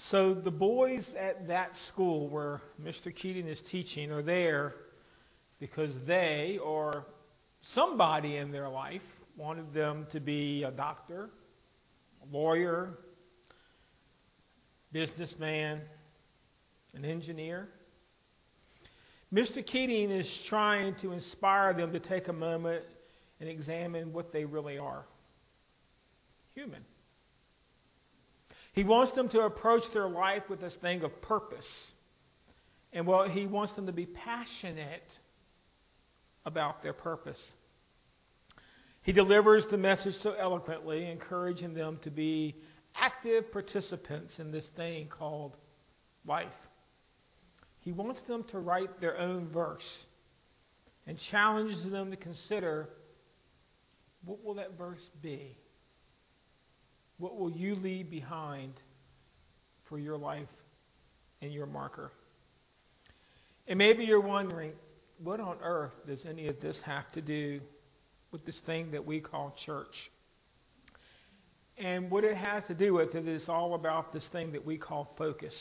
So the boys at that school where Mr. Keating is teaching are there because they or somebody in their life wanted them to be a doctor, a lawyer, businessman, an engineer. Mr. Keating is trying to inspire them to take a moment and examine what they really are. Human. He wants them to approach their life with this thing of purpose. And he wants them to be passionate about their purpose. He delivers the message so eloquently, encouraging them to be active participants in this thing called life. He wants them to write their own verse and challenges them to consider, what will that verse be? What will you leave behind for your life and your marker? And maybe you're wondering, what on earth does any of this have to do with this thing that we call church? And what it has to do with it is all about this thing that we call focus.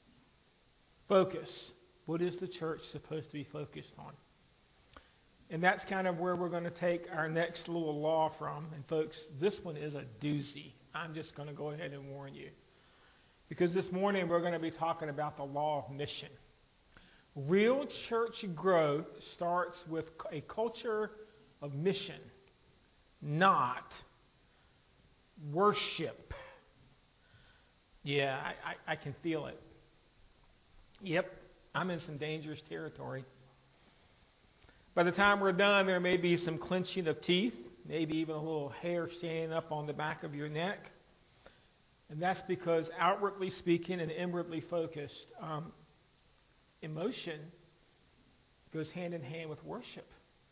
Focus. What is the church supposed to be focused on? And that's kind of where we're going to take our next little law from. And folks, this one is a doozy. I'm just going to go ahead and warn you. Because this morning we're going to be talking about the law of mission. Real church growth starts with a culture of mission, not worship. Yeah, I can feel it. Yep, I'm in some dangerous territory. By the time we're done, there may be some clenching of teeth, maybe even a little hair standing up on the back of your neck. And that's because outwardly speaking and inwardly focused, emotion goes hand in hand with worship.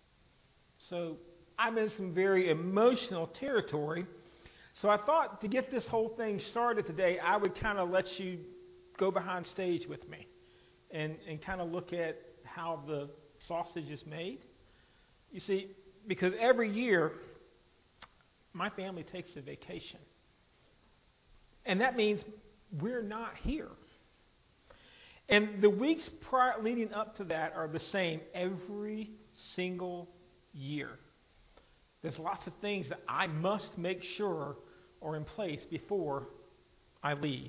So I'm in some very emotional territory. So I thought to get this whole thing started today, I would kind of let you go behind stage with me and kind of look at how the sausage is made. You see, because every year my family takes a vacation. And that means we're not here. And the weeks leading up to that are the same every single year. There's lots of things that I must make sure are in place before I leave.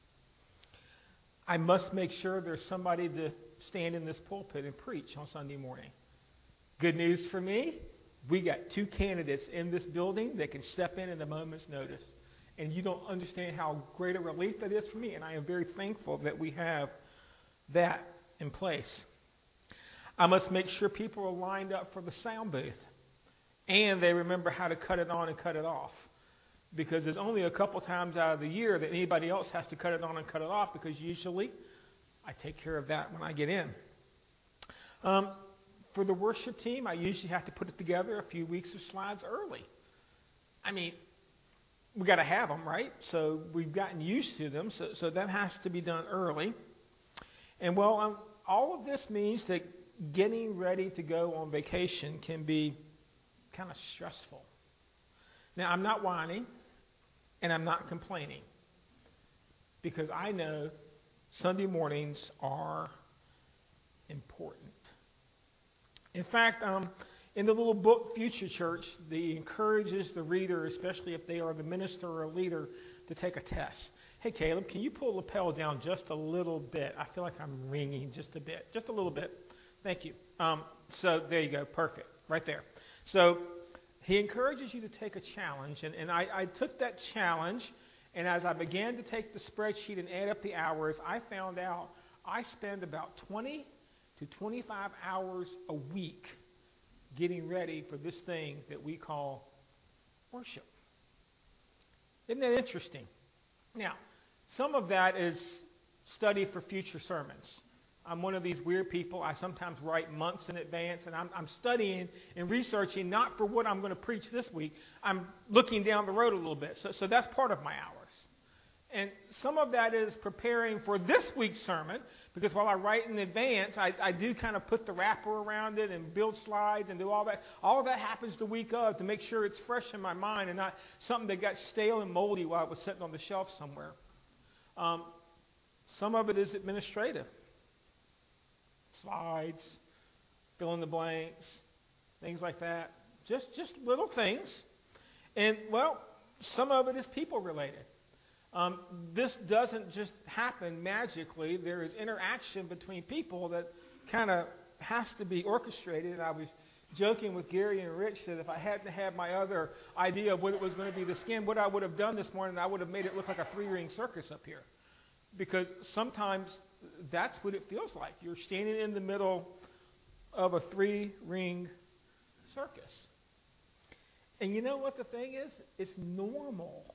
I must make sure there's somebody to stand in this pulpit and preach on Sunday morning. Good news for me, we got 2 candidates in this building that can step in at a moment's notice. And you don't understand how great a relief that is for me, and I am very thankful that we have that in place. I must make sure people are lined up for the sound booth, and they remember how to cut it on and cut it off. Because there's only a couple times out of the year that anybody else has to cut it on and cut it off, because usually I take care of that when I get in. For the worship team, I usually have to put it together a few weeks of slides early. I mean, we got to have them, right? So we've gotten used to them, so that has to be done early. And all of this means that getting ready to go on vacation can be kind of stressful. Now, I'm not whining, and I'm not complaining, because I know Sunday mornings are important. In fact, in the little book, Future Church, they encourages the reader, especially if they are the minister or leader, to take a test. Hey, Caleb, can you pull the lapel down just a little bit? I feel like I'm ringing just a bit. Just a little bit. Thank you. So there you go. Perfect. Right there. So he encourages you to take a challenge. And I took that challenge, and as I began to take the spreadsheet and add up the hours, I found out I spend about 20 to 25 hours a week getting ready for this thing that we call worship. Isn't that interesting? Now, some of that is study for future sermons. I'm one of these weird people. I sometimes write months in advance, and I'm studying and researching not for what I'm going to preach this week. I'm looking down the road a little bit. So that's part of my hours. And some of that is preparing for this week's sermon, because while I write in advance, I do kind of put the wrapper around it and build slides and do all that. All of that happens the week of to make sure it's fresh in my mind and not something that got stale and moldy while it was sitting on the shelf somewhere. Some of it is administrative. Slides, fill in the blanks, things like that. Just little things. And, well, some of it is people related. This doesn't just happen magically. There is interaction between people that kind of has to be orchestrated. And I was joking with Gary and Rich that if I hadn't had my other idea of what it was going to be, the skin, what I would have done this morning, I would have made it look like a 3-ring circus up here. Because sometimes that's what it feels like. You're standing in the middle of a 3-ring circus. And you know what the thing is? It's normal.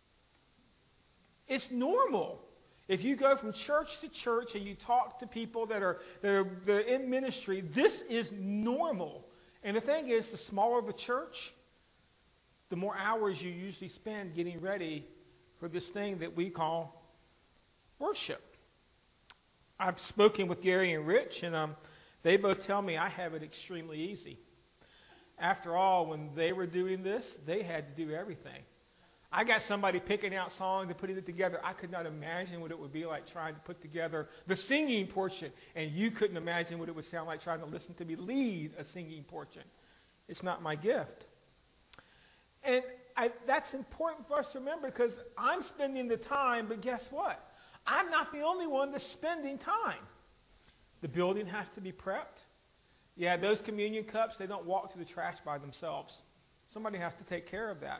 It's normal. If you go from church to church and you talk to people that are in ministry, this is normal. And the thing is, the smaller the church, the more hours you usually spend getting ready for this thing that we call worship. I've spoken with Gary and Rich, and they both tell me I have it extremely easy. After all, when they were doing this, they had to do everything. I got somebody picking out songs and putting it together. I could not imagine what it would be like trying to put together the singing portion, and you couldn't imagine what it would sound like trying to listen to me lead a singing portion. It's not my gift. And that's important for us to remember because I'm spending the time, but guess what? I'm not the only one that's spending time. The building has to be prepped. Yeah, those communion cups, they don't walk to the trash by themselves. Somebody has to take care of that.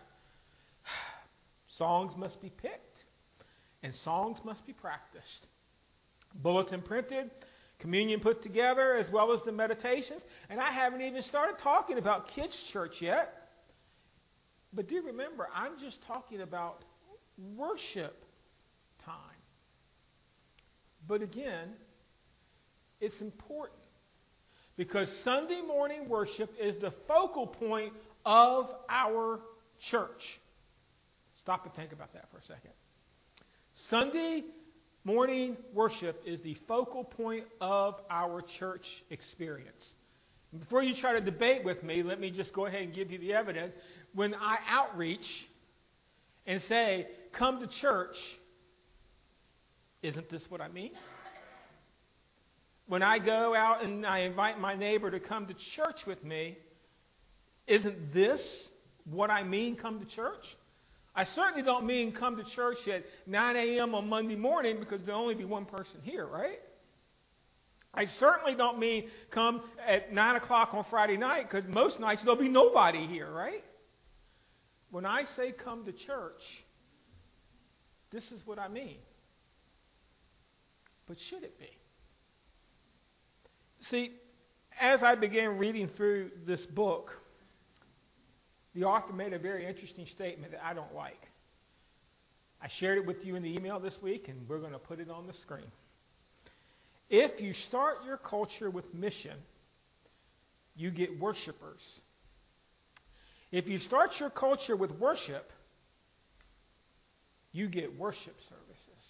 Songs must be picked, and songs must be practiced. Bulletin printed, communion put together, as well as the meditations. And I haven't even started talking about kids' church yet. But do remember, I'm just talking about worship time. But again, it's important because Sunday morning worship is the focal point of our church. Stop and think about that for a second. Sunday morning worship is the focal point of our church experience. And before you try to debate with me, let me just go ahead and give you the evidence. When I outreach and say, come to church, isn't this what I mean? When I go out and I invite my neighbor to come to church with me, isn't this what I mean, come to church? I certainly don't mean come to church at 9 a.m. on Monday morning because there'll only be one person here, right? I certainly don't mean come at 9 o'clock on Friday night because most nights there'll be nobody here, right? When I say come to church, this is what I mean. But should it be? See, as I began reading through this book, the author made a very interesting statement that I don't like. I shared it with you in the email this week, and we're going to put it on the screen. If you start your culture with mission, you get worshipers. If you start your culture with worship, you get worship services.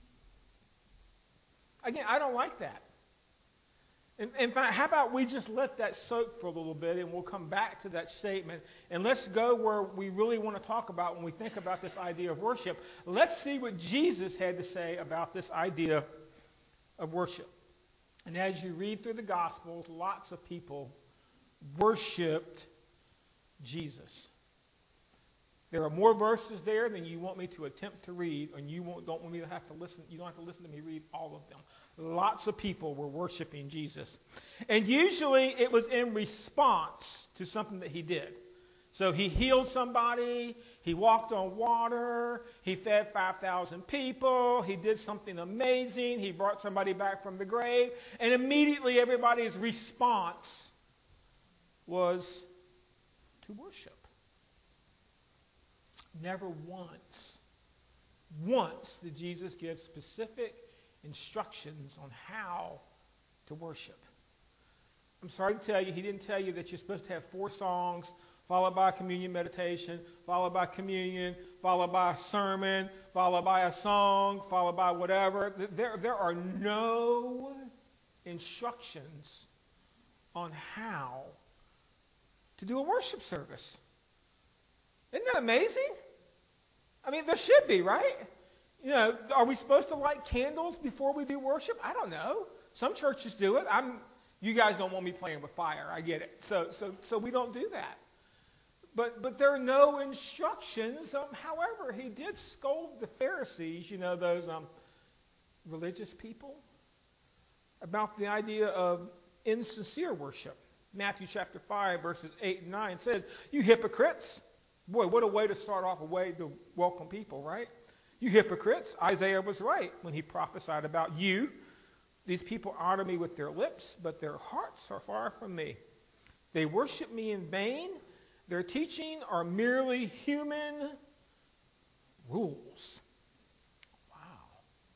Again, I don't like that. In fact, how about we just let that soak for a little bit and we'll come back to that statement and let's go where we really want to talk about when we think about this idea of worship. Let's see what Jesus had to say about this idea of worship. And as you read through the Gospels, lots of people worshiped Jesus. There are more verses there than you want me to attempt to read, and don't want me to have to listen. You don't have to listen to me read all of them. Lots of people were worshiping Jesus. And usually it was in response to something that he did. So he healed somebody, he walked on water, he fed 5,000 people, he did something amazing, he brought somebody back from the grave, and immediately everybody's response was to worship. Never once did Jesus give specific instructions on how to worship. I'm sorry to tell you, he didn't tell you that you're supposed to have 4 songs, followed by a communion meditation, followed by communion, followed by a sermon, followed by a song, followed by whatever. There are no instructions on how to do a worship service. Isn't that amazing? I mean, there should be, right? Are we supposed to light candles before we do worship? I don't know. Some churches do it. You guys don't want me playing with fire. I get it. So we don't do that. But there are no instructions. However, he did scold the Pharisees, those religious people, about the idea of insincere worship. Matthew chapter 5, verses 8 and 9 says, "You hypocrites." Boy, what a way to start off, a way to welcome people, right? "You hypocrites, Isaiah was right when he prophesied about you. These people honor me with their lips, but their hearts are far from me. They worship me in vain. Their teaching are merely human rules." Wow.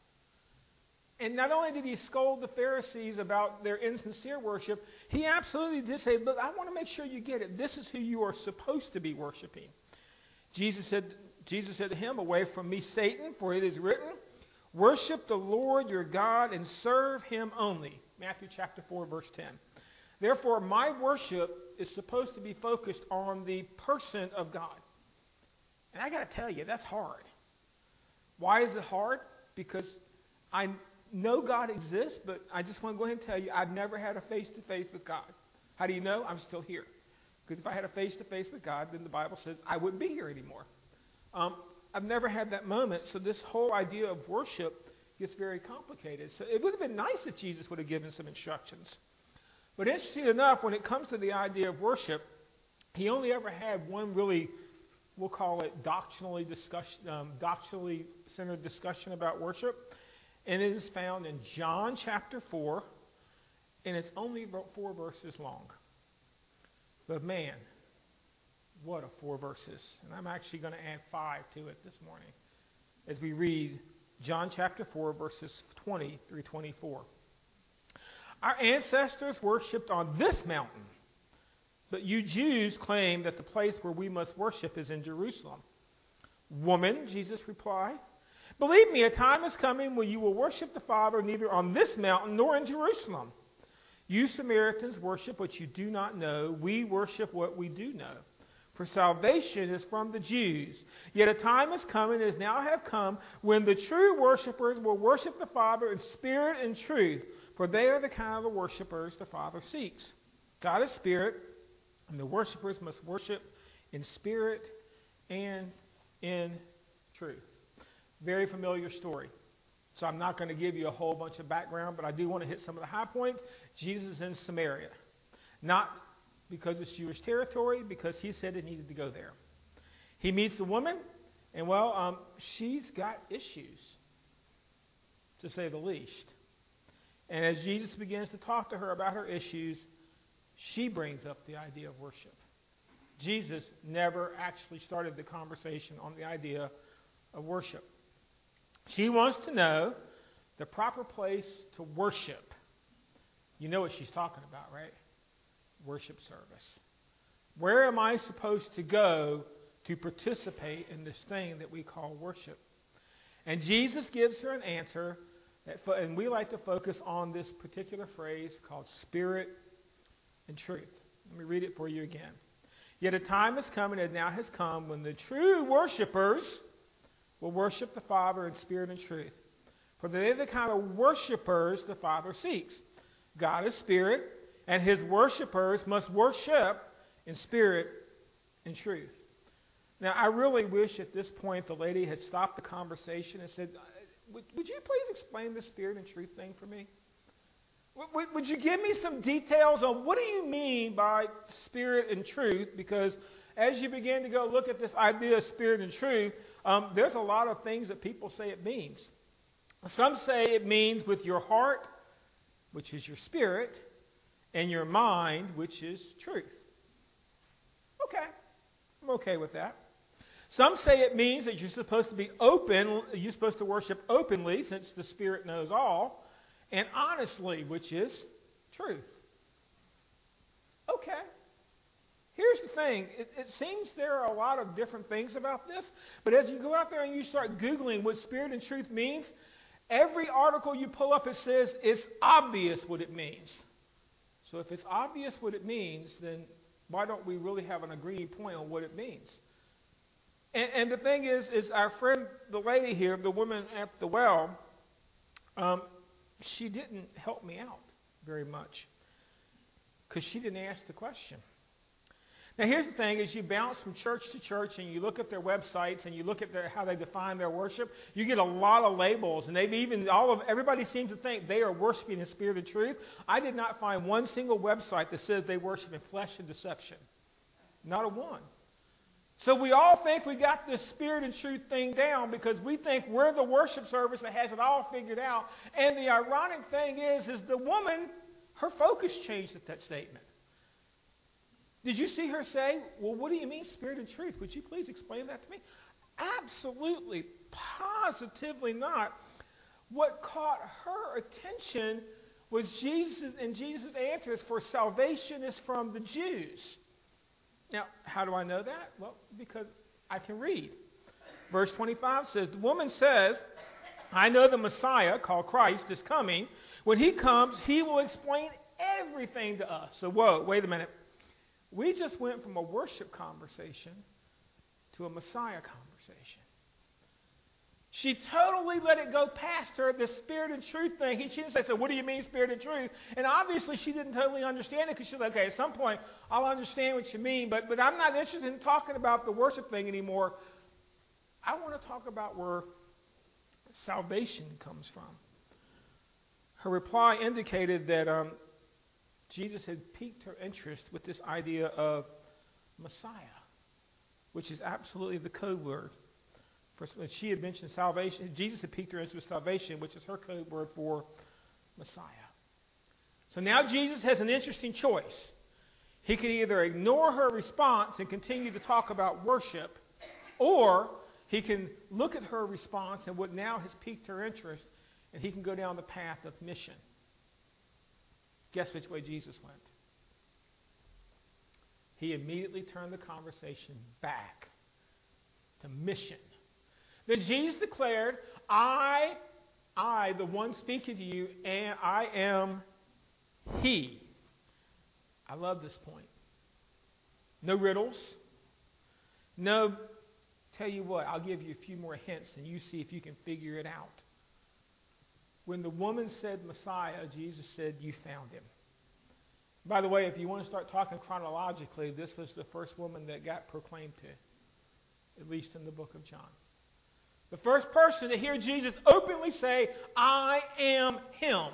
And not only did he scold the Pharisees about their insincere worship, he absolutely did say, "Look, I want to make sure you get it. This is who you are supposed to be worshiping." Jesus said to him, "Away from me, Satan, for it is written, worship the Lord your God and serve him only." Matthew chapter 4, verse 10. Therefore, my worship is supposed to be focused on the person of God. And I got to tell you, that's hard. Why is it hard? Because I know God exists, but I just want to go ahead and tell you, I've never had a face-to-face with God. How do you know? I'm still here. Because if I had a face-to-face with God, then the Bible says I wouldn't be here anymore. I've never had that moment, so this whole idea of worship gets very complicated. So it would have been nice if Jesus would have given some instructions. But interesting enough, when it comes to the idea of worship, he only ever had one really, we'll call it doctrinally centered discussion about worship. And it is found in John chapter 4, and it's only about 4 verses long. But man, what a 4 verses. And I'm actually going to add 5 to it this morning as we read John chapter 4, verses 20 through 24. "Our ancestors worshipped on this mountain, but you Jews claim that the place where we must worship is in Jerusalem." "Woman," Jesus replied, "believe me, a time is coming when you will worship the Father neither on this mountain nor in Jerusalem. You Samaritans worship what you do not know. We worship what we do know. For salvation is from the Jews. Yet a time is coming, as now have come, when the true worshipers will worship the Father in spirit and truth, for they are the kind of worshipers the Father seeks. God is spirit, and the worshipers must worship in spirit and in truth." Very familiar story. So I'm not going to give you a whole bunch of background, but I do want to hit some of the high points. Jesus is in Samaria. Not because it's Jewish territory, because he said it needed to go there. He meets a woman, and she's got issues, to say the least. And as Jesus begins to talk to her about her issues, she brings up the idea of worship. Jesus never actually started the conversation on the idea of worship. She wants to know the proper place to worship. You know what she's talking about, right? Worship service. Where am I supposed to go to participate in this thing that we call worship? And Jesus gives her an answer, and we like to focus on this particular phrase called spirit and truth. Let me read it for you again. "Yet a time is coming, and now has come, when the true worshipers will worship the Father in spirit and truth. For they are the kind of worshipers the Father seeks. God is spirit, and his worshipers must worship in spirit and truth." Now, I really wish at this point the lady had stopped the conversation and said, would you please explain the spirit and truth thing for me? Would you give me some details on what do you mean by spirit and truth? Because as you begin to go look at this idea of spirit and truth, there's a lot of things that people say it means. Some say it means with your heart, which is your spirit, and your mind, which is truth. Okay, I'm okay with that. Some say it means that you're supposed to be open, you're supposed to worship openly, since the Spirit knows all, and honestly, which is truth. Okay. Here's the thing. It seems there are a lot of different things about this, but as you go out there and you start Googling what spirit and truth means, every article you pull up, it says it's obvious what it means. So if it's obvious what it means, then why don't we really have an agreeing point on what it means? And the thing is our friend, the lady here, the woman at the well, she didn't help me out very much because she didn't ask the question. Now, here's the thing: as you bounce from church to church and you look at their websites and you look at how they define their worship, you get a lot of labels, and they've even everybody seems to think they are worshiping in spirit and truth. I did not find one single website that says they worship in flesh and deception. Not a one. So we all think we got this spirit and truth thing down because we think we're the worship service that has it all figured out. And the ironic thing is the woman, her focus changed at that statement. Did you see her say, well, what do you mean spirit and truth? Would you please explain that to me? Absolutely, positively not. What caught her attention was Jesus, and Jesus' answer is, for salvation is from the Jews. Now, how do I know that? Well, because I can read. Verse 25 says, the woman says, I know the Messiah, called Christ, is coming. When he comes, he will explain everything to us. So, whoa, wait a minute. We just went from a worship conversation to a Messiah conversation. She totally let it go past her, the spirit and truth thing. She didn't say, so what do you mean spirit and truth? And obviously she didn't totally understand it because she's like, okay, at some point I'll understand what you mean, but I'm not interested in talking about the worship thing anymore. I want to talk about where salvation comes from. Her reply indicated that Jesus had piqued her interest with this idea of Messiah, which is absolutely the code word. She had mentioned salvation. Jesus had piqued her interest with salvation, which is her code word for Messiah. So now Jesus has an interesting choice. He could either ignore her response and continue to talk about worship, or he can look at her response and what now has piqued her interest, and he can go down the path of mission. Guess which way Jesus went? He immediately turned the conversation back to mission. Then Jesus declared, I, the one speaking to you, and I am He. I love this point. No riddles. No, tell you what, I'll give you a few more hints and you see if you can figure it out. When the woman said Messiah, Jesus said, you found him. By the way, if you want to start talking chronologically, this was the first woman that got proclaimed to, at least in the book of John. The first person to hear Jesus openly say, I am him.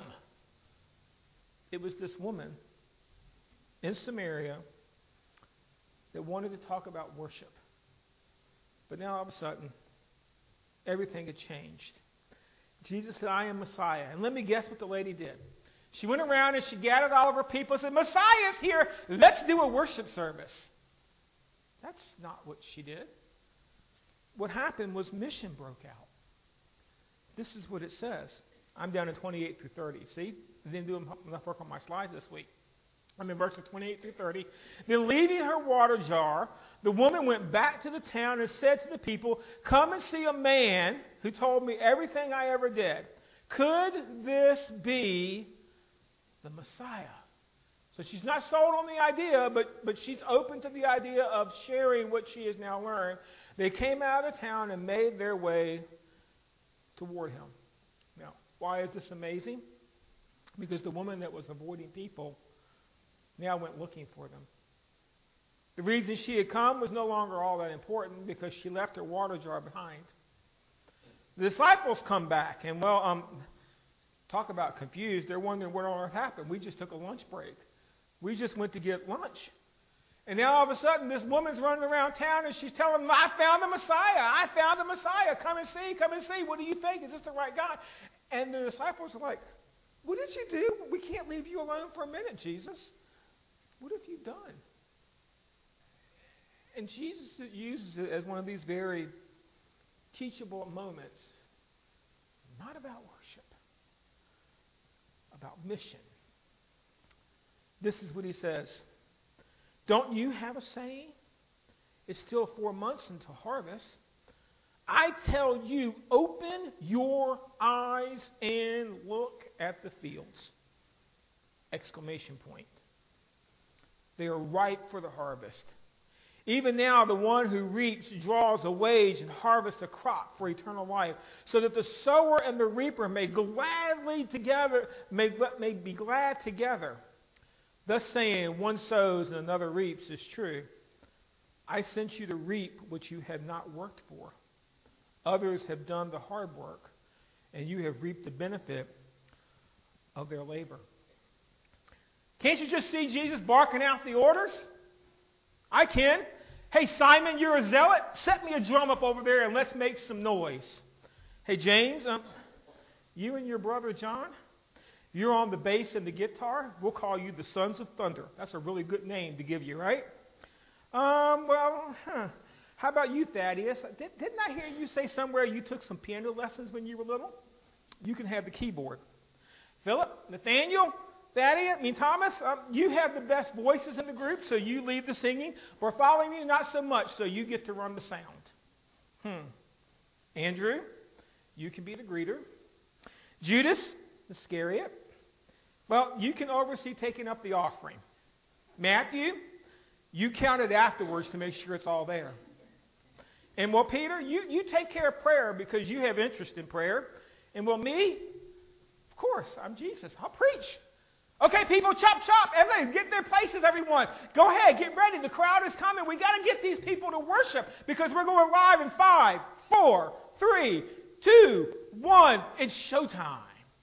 It was this woman in Samaria that wanted to talk about worship. But now all of a sudden, everything had changed. Jesus said, I am Messiah. And let me guess what the lady did. She went around and she gathered all of her people and said, Messiah's here. Let's do a worship service. That's not what she did. What happened was mission broke out. This is what it says. I'm down in 28 through 30. See? I didn't do enough work on my slides this week. I'm in verses 28 through 30. Then leaving her water jar, the woman went back to the town and said to the people, come and see a man who told me everything I ever did. Could this be the Messiah? So she's not sold on the idea, but she's open to the idea of sharing what she has now learned. They came out of town and made their way toward him. Now, why is this amazing? Because the woman that was avoiding people now went looking for them. The reason she had come was no longer all that important because she left her water jar behind. The disciples come back and, talk about confused. They're wondering what on earth happened. We just took a lunch break. We just went to get lunch. And now all of a sudden this woman's running around town and she's telling them, I found the Messiah. I found the Messiah. Come and see. Come and see. What do you think? Is this the right guy? And the disciples are like, what did you do? We can't leave you alone for a minute, Jesus. What have you done? And Jesus uses it as one of these very teachable moments. Not about worship. About mission. This is what he says. Don't you have a saying? It's still 4 months until harvest. I tell you, open your eyes and look at the fields. Exclamation point. They are ripe for the harvest. Even now, the one who reaps draws a wage and harvests a crop for eternal life, so that the sower and the reaper may be glad together. Thus saying, one sows and another reaps is true. I sent you to reap what you had not worked for. Others have done the hard work, and you have reaped the benefit of their labor. Can't you just see Jesus barking out the orders? I can. Hey, Simon, you're a zealot. Set me a drum up over there and let's make some noise. Hey, James, you and your brother John, you're on the bass and the guitar. We'll call you the Sons of Thunder. That's a really good name to give you, right? How about you, Thaddeus? Didn't I hear you say somewhere you took some piano lessons when you were little? You can have the keyboard. Philip, Nathaniel, Thaddeus, Thomas, you have the best voices in the group, so you lead the singing. Bartholomew, not so much, so you get to run the sound. Andrew, you can be the greeter. Judas Iscariot, well, you can oversee taking up the offering. Matthew, you count it afterwards to make sure it's all there. And well, Peter, you take care of prayer because you have interest in prayer. And well, me, of course, I'm Jesus. I'll preach. Okay, people, chop, chop. Everybody, get their places, everyone. Go ahead, get ready. The crowd is coming. We got to get these people to worship because we're going live in 5, 4, 3, 2, 1. It's showtime.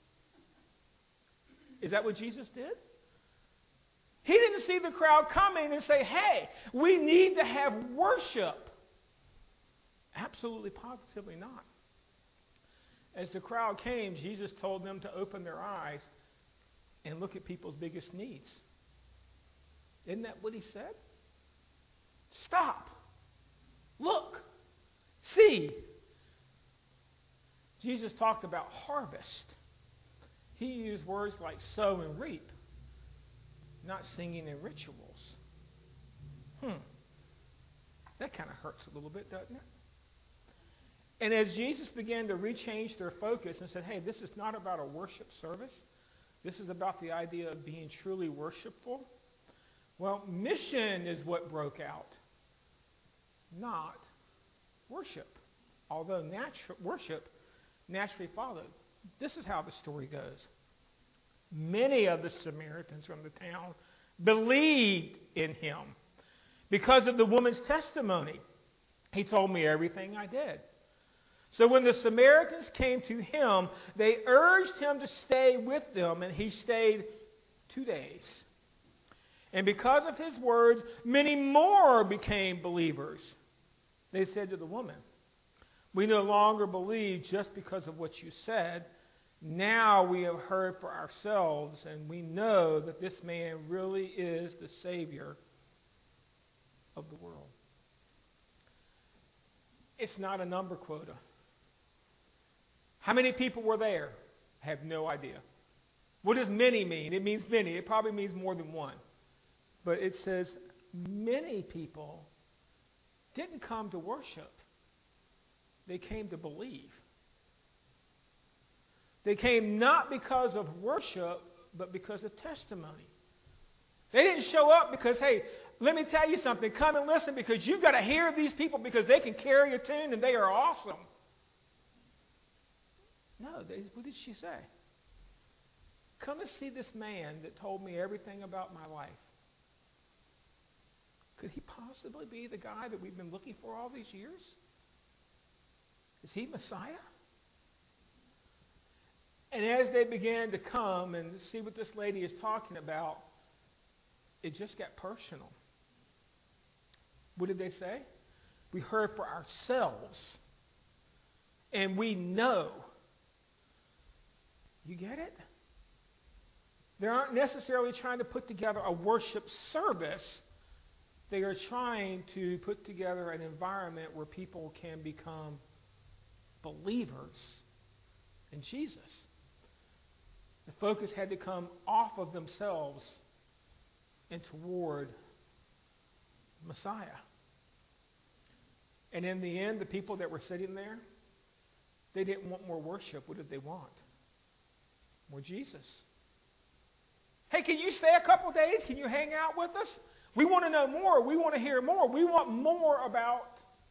Is that what Jesus did? He didn't see the crowd coming and say, hey, we need to have worship. Absolutely, positively not. As the crowd came, Jesus told them to open their eyes and look at people's biggest needs. Isn't that what he said? Stop. Look. See. Jesus talked about harvest. He used words like sow and reap, not singing and rituals. That kind of hurts a little bit, doesn't it? And as Jesus began to rechange their focus and said, hey, this is not about a worship service. This is about the idea of being truly worshipful. Well, mission is what broke out, not worship. Although worship naturally followed. This is how the story goes. Many of the Samaritans from the town believed in him because of the woman's testimony. He told me everything I did. So when the Samaritans came to him, they urged him to stay with them, and he stayed 2 days. And because of his words, many more became believers. They said to the woman, we no longer believe just because of what you said. Now we have heard for ourselves, and we know that this man really is the Savior of the world. It's not a number quota. How many people were there? I have no idea. What does many mean? It means many. It probably means more than one. But it says many people didn't come to worship. They came to believe. They came not because of worship, but because of testimony. They didn't show up because, hey, let me tell you something. Come and listen because you've got to hear these people because they can carry a tune and they are awesome. No, what did she say? Come and see this man that told me everything about my life. Could he possibly be the guy that we've been looking for all these years? Is he Messiah? And as they began to come and see what this lady is talking about, it just got personal. What did they say? We heard for ourselves, and we know. You get it? They aren't necessarily trying to put together a worship service. They are trying to put together an environment where people can become believers in Jesus. The focus had to come off of themselves and toward Messiah. And in the end, the people that were sitting there, they didn't want more worship. What did they want? More Jesus. Hey, can you stay a couple days? Can you hang out with us? We want to know more. We want to hear more. We want more about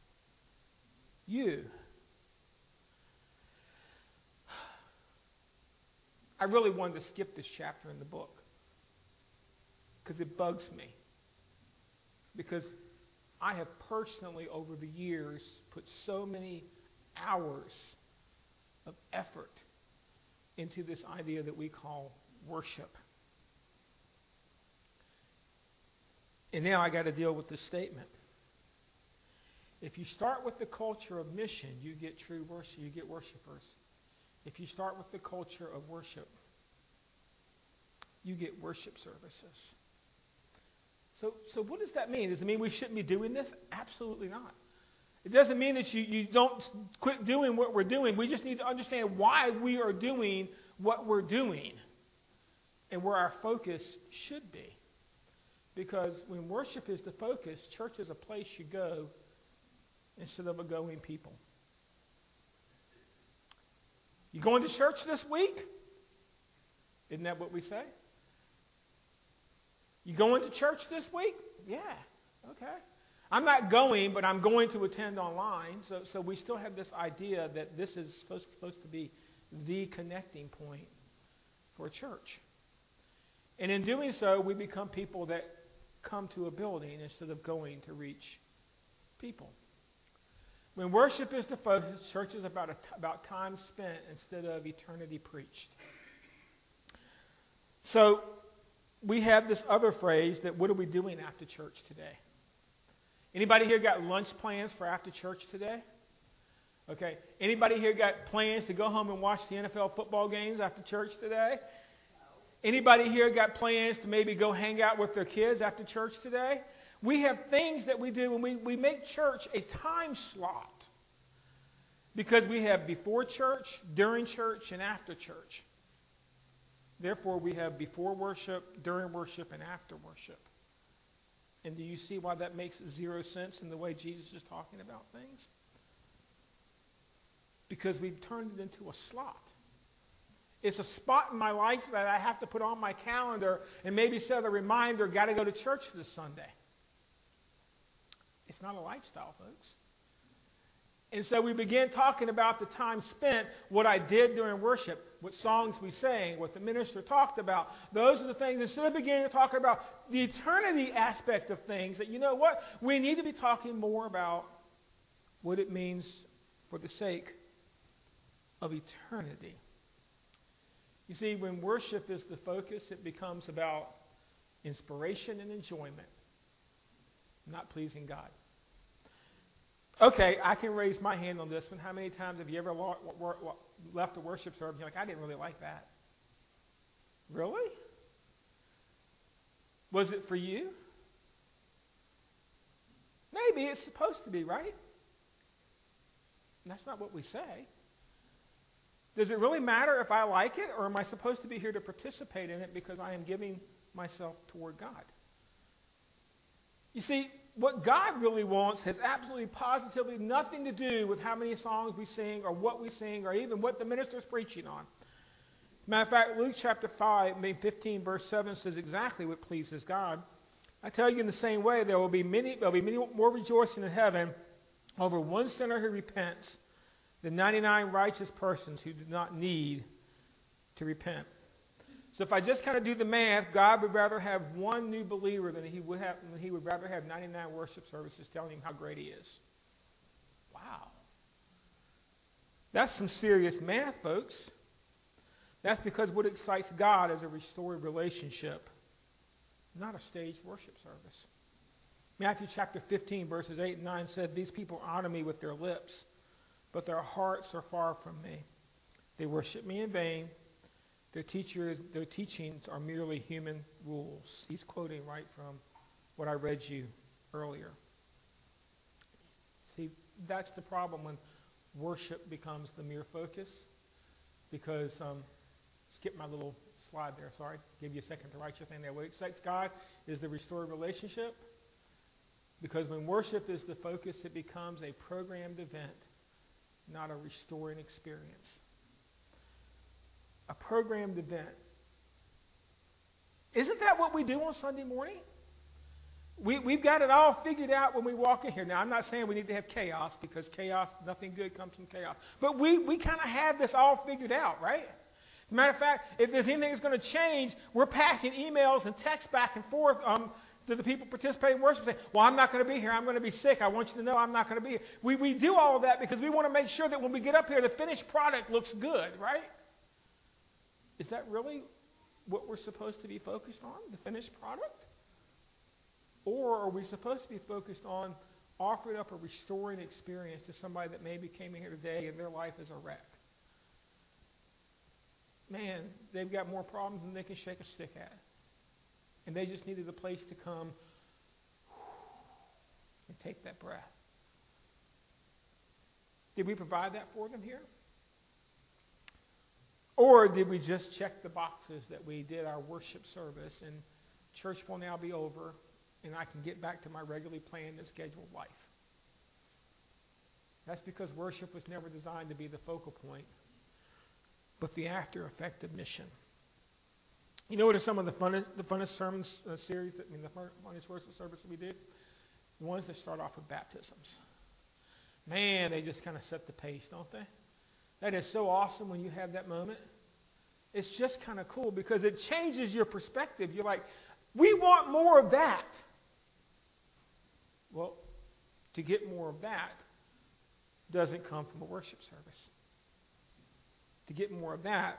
you. I really wanted to skip this chapter in the book because it bugs me. Because I have personally, over the years, put so many hours of effort into this idea that we call worship. And now I got to deal with this statement. If you start with the culture of mission, you get true worship, you get worshipers. If you start with the culture of worship, you get worship services. So what does that mean? Does it mean we shouldn't be doing this? Absolutely not. It doesn't mean that you don't quit doing what we're doing. We just need to understand why we are doing what we're doing and where our focus should be. Because when worship is the focus, church is a place you go instead of a going people. You going to church this week? Isn't that what we say? You going to church this week? Yeah, okay. I'm not going, but I'm going to attend online. So we still have this idea that this is supposed to be the connecting point for a church. And in doing so, we become people that come to a building instead of going to reach people. When worship is the focus, church is about time spent instead of eternity preached. So we have this other phrase that what are we doing after church today? Anybody here got lunch plans for after church today? Okay. Anybody here got plans to go home and watch the NFL football games after church today? Anybody here got plans to maybe go hang out with their kids after church today? We have things that we do, and we make church a time slot because we have before church, during church, and after church. Therefore, we have before worship, during worship, and after worship. And do you see why that makes zero sense in the way Jesus is talking about things? Because we've turned it into a slot. It's a spot in my life that I have to put on my calendar and maybe set a reminder, got to go to church this Sunday. It's not a lifestyle, folks. And so we began talking about the time spent, what I did during worship, what songs we sang, what the minister talked about. Those are the things, instead of beginning to talk about the eternity aspect of things, that you know what? We need to be talking more about what it means for the sake of eternity. You see, when worship is the focus, it becomes about inspiration and enjoyment, not pleasing God. Okay, I can raise my hand on this one. How many times have you ever left a worship service and you're like, I didn't really like that? Really? Was it for you? Maybe it's supposed to be, right? And that's not what we say. Does it really matter if I like it, or am I supposed to be here to participate in it because I am giving myself toward God? You see, what God really wants has absolutely positively nothing to do with how many songs we sing or what we sing or even what the minister is preaching on. Matter of fact, Luke chapter 15, verse 7 says exactly what pleases God. I tell you in the same way, there will be many more rejoicing in heaven over one sinner who repents than 99 righteous persons who do not need to repent. So if I just kind of do the math, God would rather have one new believer than he would rather have 99 worship services telling him how great he is. Wow. That's some serious math, folks. That's because what excites God is a restored relationship, not a staged worship service. Matthew chapter 15, verses 8 and 9 said, "These people honor me with their lips, but their hearts are far from me. They worship me in vain. Their teachings are merely human rules." He's quoting right from what I read you earlier. See, that's the problem when worship becomes the mere focus. Because, skip my little slide there, sorry. Give you a second to write your thing there. What excites God is the restored relationship. Because when worship is the focus, it becomes a programmed event, not a restoring experience. A programmed event. Isn't that what we do on Sunday morning? We've got it all figured out when we walk in here. Now, I'm not saying we need to have chaos, because chaos, nothing good comes from chaos. But we kind of have this all figured out, right? As a matter of fact, if there's anything that's going to change, we're passing emails and texts back and forth to the people participating in worship, saying, well, I'm not going to be here. I'm going to be sick. I want you to know I'm not going to be here. We do all of that because we want to make sure that when we get up here, the finished product looks good, right? Is that really what we're supposed to be focused on, the finished product? Or are we supposed to be focused on offering up a restoring experience to somebody that maybe came in here today and their life is a wreck? Man, they've got more problems than they can shake a stick at. And they just needed a place to come and take that breath. Did we provide that for them here? Or did we just check the boxes that we did our worship service and church will now be over and I can get back to my regularly planned and scheduled life? That's because worship was never designed to be the focal point, but the after effect of mission. You know what are some of the funnest sermons series, the funnest worship services we did? The ones that start off with baptisms. Man, they just kind of set the pace, don't they? That is so awesome when you have that moment. It's just kind of cool because it changes your perspective. You're like, we want more of that. Well, to get more of that doesn't come from a worship service. To get more of that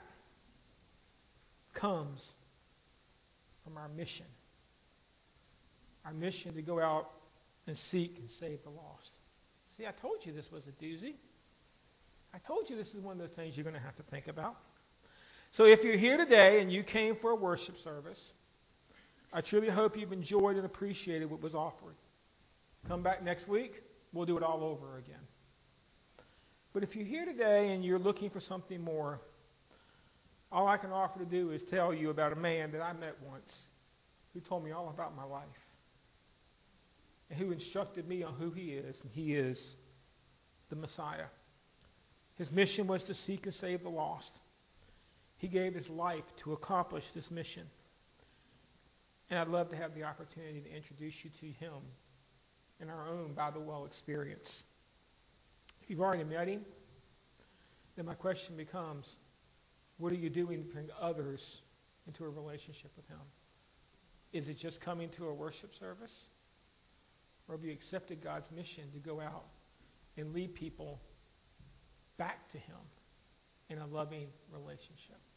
comes from our mission. Our mission to go out and seek and save the lost. See, I told you this was a doozy. I told you this is one of those things you're going to have to think about. So if you're here today and you came for a worship service, I truly hope you've enjoyed and appreciated what was offered. Come back next week, we'll do it all over again. But if you're here today and you're looking for something more, all I can offer to do is tell you about a man that I met once who told me all about my life and who instructed me on who he is, and he is the Messiah. His mission was to seek and save the lost. He gave his life to accomplish this mission. And I'd love to have the opportunity to introduce you to him in our own by the well experience. If you've already met him, then my question becomes, what are you doing to bring others into a relationship with him? Is it just coming to a worship service? Or have you accepted God's mission to go out and lead people back to him in a loving relationship?